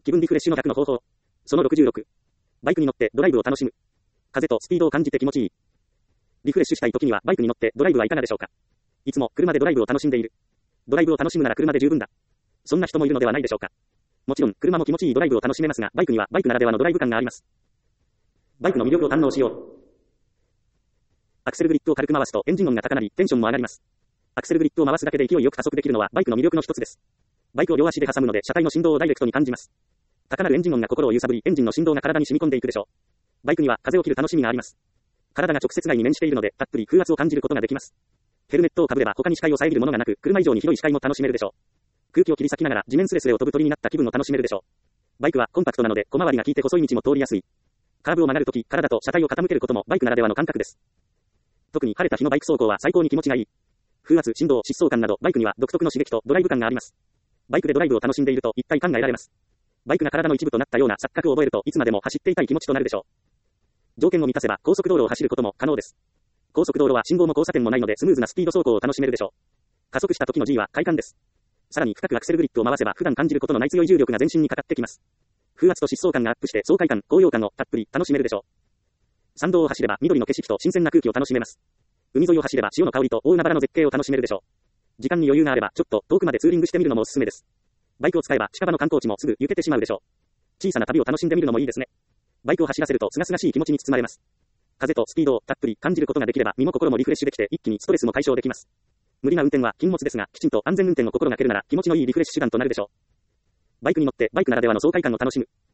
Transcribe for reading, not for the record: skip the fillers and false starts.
気分リフレッシュの100の方法。その66。バイクに乗ってドライブを楽しむ。風とスピードを感じて気持ちいい。リフレッシュしたい時にはバイクに乗ってドライブはいかがでしょうか。いつも車でドライブを楽しんでいる。ドライブを楽しむなら車で十分だ。そんな人もいるのではないでしょうか。もちろん、車も気持ちいいドライブを楽しめますが、バイクにはバイクならではのドライブ感があります。バイクの魅力を堪能しよう。アクセルグリッドを軽く回すとエンジン音が高鳴り、テンションも上がります。アクセルグリッドを回すだけで勢いよく加速できるのはバイクの魅力の一つです。バイクを両足で挟むので車体の振動をダイレクトに感じます。高鳴るエンジン音が心を揺さぶり、エンジンの振動が体に染み込んでいくでしょう。バイクには風を切る楽しみがあります。体が直接外に面しているので、たっぷり風圧を感じることができます。ヘルメットをかぶれば他に視界を遮るものがなく、車以上に広い視界も楽しめるでしょう。空気を切り裂きながら地面スレスレを飛ぶ鳥になった気分を楽しめるでしょう。バイクはコンパクトなので小回りが効いて細い道も通りやすい。カーブを曲がるとき、体と車体を傾けることもバイクならではの感覚です。特に晴れた日のバイク走行は最高に気持ちがいい。風圧、振動、疾走感などバイクには独特の刺激とドライブ感があります。バイクでドライブを楽しんでいると一体感が得られます。バイクが体の一部となったような錯覚を覚えるといつまでも走っていたい気持ちとなるでしょう。条件を満たせば高速道路を走ることも可能です。高速道路は信号も交差点もないのでスムーズなスピード走行を楽しめるでしょう。加速した時の G は快感です。さらに深くアクセルグリッドを回せば普段感じることのない強い重力が全身にかかってきます。風圧と疾走感がアップして爽快感、高揚感をたっぷり楽しめるでしょう。山道を走れば緑の景色と新鮮な空気を楽しめます。海沿いを走れば潮の香りと大海原の絶景を楽しめるでしょう。時間に余裕があればちょっと遠くまでツーリングしてみるのもおすすめです。バイクを使えば近場の観光地もすぐ行けてしまうでしょう。小さな旅を楽しんでみるのもいいですね。バイクを走らせると清々しい気持ちに包まれます。風とスピードをたっぷり感じることができれば身も心もリフレッシュできて一気にストレスも解消できます。無理な運転は禁物ですが、きちんと安全運転を心がけるなら気持ちのいいリフレッシュ手段となるでしょう。バイクに乗ってバイクならではの爽快感を楽しむ。